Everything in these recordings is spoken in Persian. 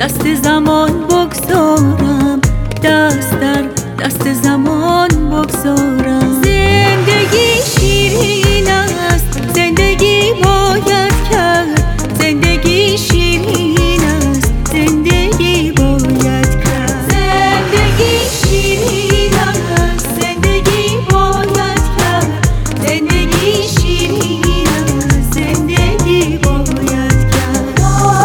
دست زمان بگذارم، دست در دست زمان بگذارم. زندگی شیرین است، زندگی باید کرد، زندگی شیرین است، زندگی باید کرد. زندگی شیرین است، زندگی باید کرد، زندگی شیرین است، زندگی باید کرد.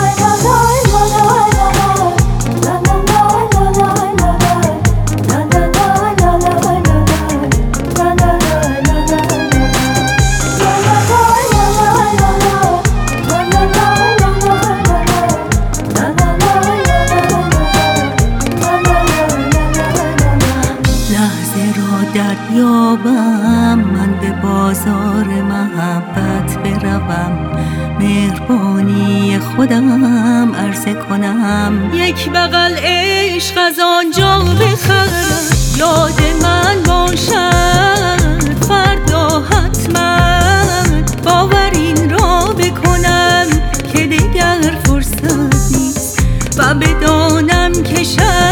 دریابم من به بازار محبت بروم، مهربانی خودم عرضه کنم. یک بغل عشق از آنجا بخرم، یاد من باشد فردا حتما. باور این را بکنم که دیگر فرصت نیست و بدانم که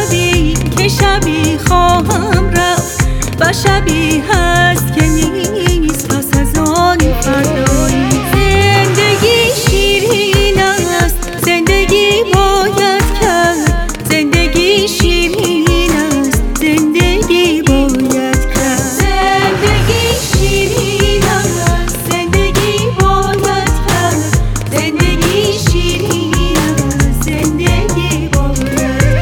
شبی خواهم رفت و شبی هست که نیست پس از آن فردایی. زندگی شیرین است، زندگی باید کرد، زندگی شیرین است، زندگی باید کرد. زندگی شیرین است، زندگی باید کرد، زندگی شیرین است، زندگی باید کرد.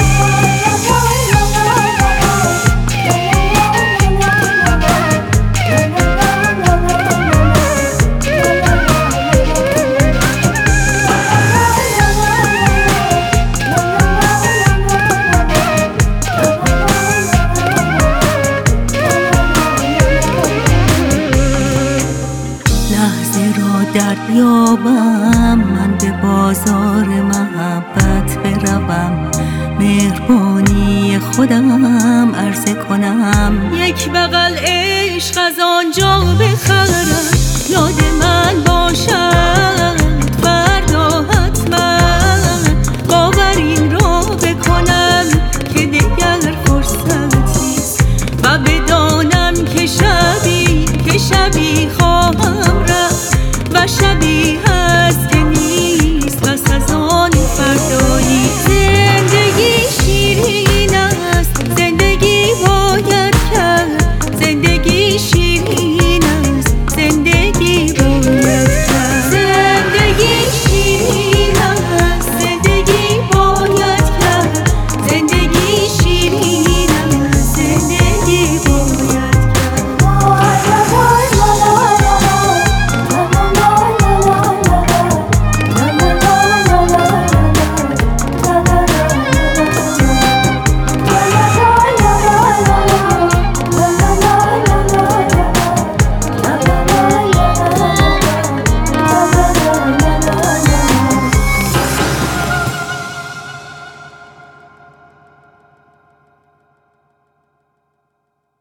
دریابم من به بازار محبت بروم، مهربانی خودم عرضه کنم. یک بغل عشق از آنجا بخرم، یاد من باشد فردا حتما. باور این را بکنم که دیگر فرصت نیست و بدانم که شبی خواهم رفت و شبی